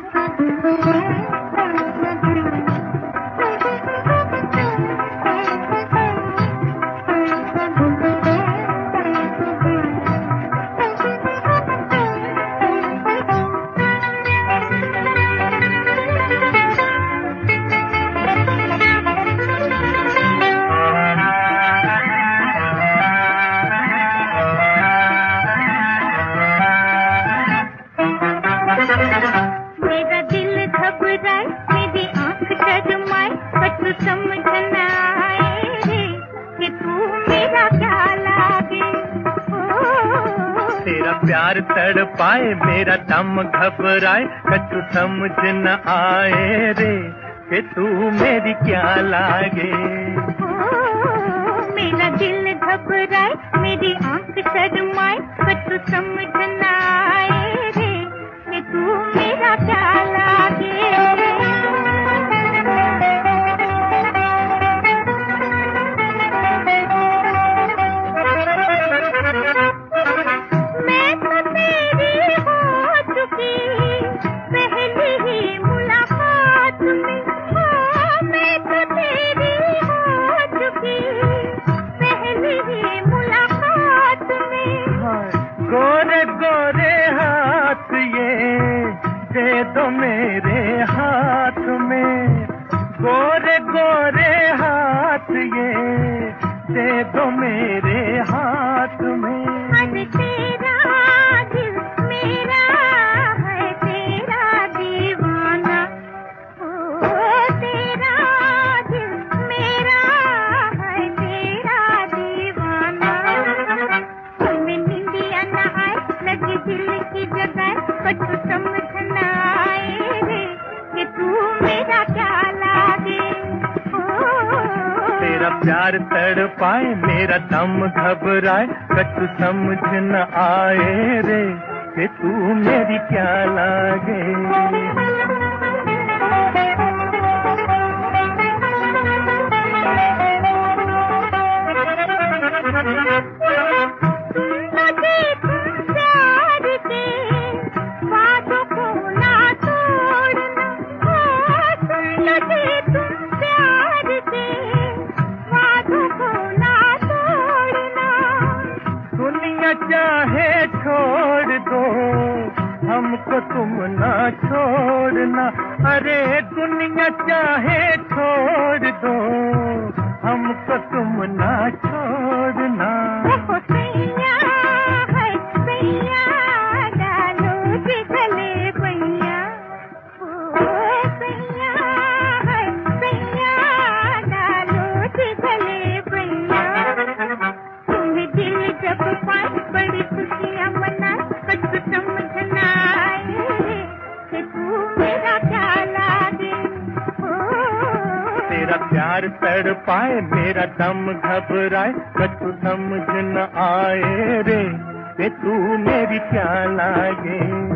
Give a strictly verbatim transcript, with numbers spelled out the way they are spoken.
मेरा दिल घबराए, मेरी आंख शर्माए, बट समझ न आए रे कि तू मेरा क्या लागे। तेरा प्यार तड़पाए, मेरा दम घबराए, कछु समझ न आए रे कि तू मेरी क्या लागे। मेरा दिल घबराए, मेरी आंख शर्माए, कछु समझ न आए रे कि तू मेरा क्या लागे। मैं तो तेरी हो चुकी पहली ही मुलाकात में। हाँ, मैं तो तेरी हो चुकी पहली ही मुलाकात में। गोरे गोरे हाथ ये दे दो मेरे हाथ में, गोरे गोरे हाथ ये दे दो मेरे हाथ में। अरे तेरा दिल मेरा है तेरा दीवाना, ओ तेरा दिल मेरा है तेरा दीवाना। तुम्हें निंदिया न आए, लगी दिल की जगह, कछु समझ न आए रे कि तू मेरा क्या लागे। तेरा प्यार तड़पाए, मेरा दम घबराए, कछु समझ न आए रे कि तू मेरी क्या लागे। चाहे छोड़ दो हमको तुम ना छोड़ना, अरे दुनिया चाहे छोड़ दो हमको तुम ना छोड़ना। सैया है सैया डालो जी गले पैया, ओ सैया है सैया डालो जी गले पैया। तुम्हें दिल जब पाए बड़ी खुशियाँ मनाए, कछु समझ न आए कि तू मेरा क्या लागे। तेरा प्यार तड़पाए, मेरा दम घबराए, कछु समझ न आए रे कि तू मेरी क्या लागे।